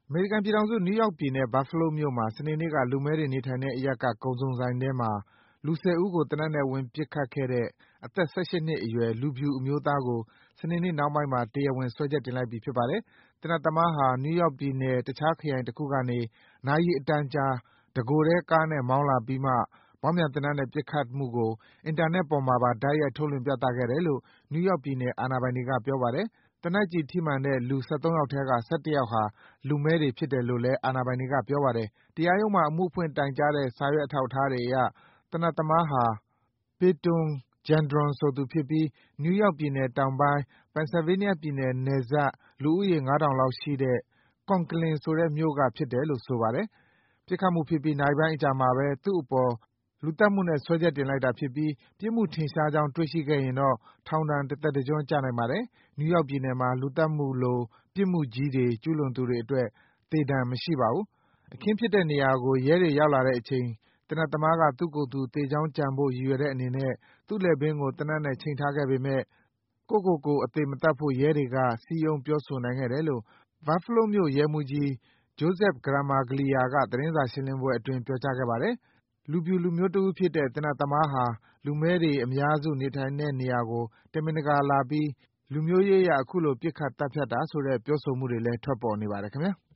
အမေရိကန်ပြည်ထောင်စု၊ နယူးယောက်ပြည်နယ်၊ Buffalo မြို့မှာ စနေနေ့က လူမည်းတွေနေထိုင်တဲ့အရပ်က ကုန်စုံဆိုင်ထဲမှာ လူ ၁၀ ဦးကို သေနတ်နဲ့ ဝင်ပစ်ခတ်ခဲ့တဲ့ အသက် ၁၈ နှစ်အရွယ် လူဖြူအမျိုးသားကို စနေနေ့နှောင်းပိုင်းမှာ တရားဝင် စွဲချက်တင်လိုက်ပြီ ဖြစ်ပါတယ်။ သေနတ်သမားဟာ နယူးယောက်ပြည်နယ် တခြားခရိုင်တခုကနေ နာရီအတန်ကြာ တကိုယ်တည်း ကားနဲ့မောင်းလာပြီးမှ မောင်းပြန်သေနတ်နဲ့ ပစ်ခတ်မှုကို အင်တာနက်ပေါ်မှာပါ တိုက်ရိုက် ထုတ်လွှင့်ပြသခဲ့တယ်လို့ နယူးယောက်ပြည်နယ် အာဏာပိုင်တွေက ပြောပါတယ်။ သေနတ်ကျည်ထိမှန်တဲ့ လူ ၁၃ ယောက်ထဲက ၁၁ ယောက်ဟာ လူမည်းတွေဖြစ်တယ်လို့လည်း အာဏာပိုင်တွေက ပြောပါတယ်။ တရားရုံးမှာ အမှုဖွင့်တိုင်ကြားတဲ့ စာရွက်အထောက်အထားတွေအရ သေနတ်သမားဟာ Peyton Gendron ဆိုသူဖြစ်ပြီး နယူးယောက်ပြည်နယ်တောင်ပိုင်း၊ Pennsylvania ပြည်နယ်နယ်စပ် လူဦးရေ ၅,၀၀၀ လောက်ရှိတဲ့ Conklin ဆိုတဲ့မြို့ကဖြစ်တယ်လို့ ဆိုပါတယ်။ ပစ်ခတ်မှုဖြစ်ပြီး နာရီပိုင်းအကြာမှာပဲ သူ့အပေါ် လူသတ်မှုနဲ့ စွဲချက်တင်လိုက်တာဖြစ်ပြီး ပြစ်မှုထင်ရှားကြောင်း တွေ့ရှိခဲ့ရင်တော့ ထောင်ဒဏ် တသက်တကျွန်း ကျနိုင်ပါတယ်။ နယူးယောက်ပြည်နယ်မှာ လူသတ်မှုလို ပြစ်မှုကြီးတွေ ကျူးလွန်သူတွေအတွက် သေဒဏ်မရှိပါဘူး။ အခင်းဖြစ်တဲ့နေရာကို ရဲတွေရောက်လာတဲ့အချိန် သေနတ်သမားက သူ့ကိုယ်သူ သေကြောင်းကြံဖို့ ရည်ရွယ်တဲ့အနေနဲ့ သူ့လည်ပင်းကို သေနတ်နဲ့ ချိန်ထားခဲ့ပေမယ့် ကိုယ့်ကိုကိုယ် အသေမသတ်ဖို့ ရဲတွေက စည်းရုံး ပြောဆိုနိုင်ခဲ့တယ်လို့ Buffalo မြို့ ရဲမှူးကြီး Joseph Gramaglia က သတင်းစာရှင်းလင်းပွဲအတွင်း ပြောကြားခဲ့ပါတယ်။ လူဖြူလူမျိုးတဦးဖြစ်တဲ့ သေနတ်သမားဟာ လူမည်းတွေ အများစုနေထိုင်တဲ့နေရာကို တမင်တကာလာပြီး လူမျိုးရေးအရ အခုလို ပစ်ခတ် သတ်ဖြတ်တာဆိုတဲ့ ပြောဆိုမှုတွေလည်း ထွက်ပေါ်နေပါတယ် ခင်ဗျား။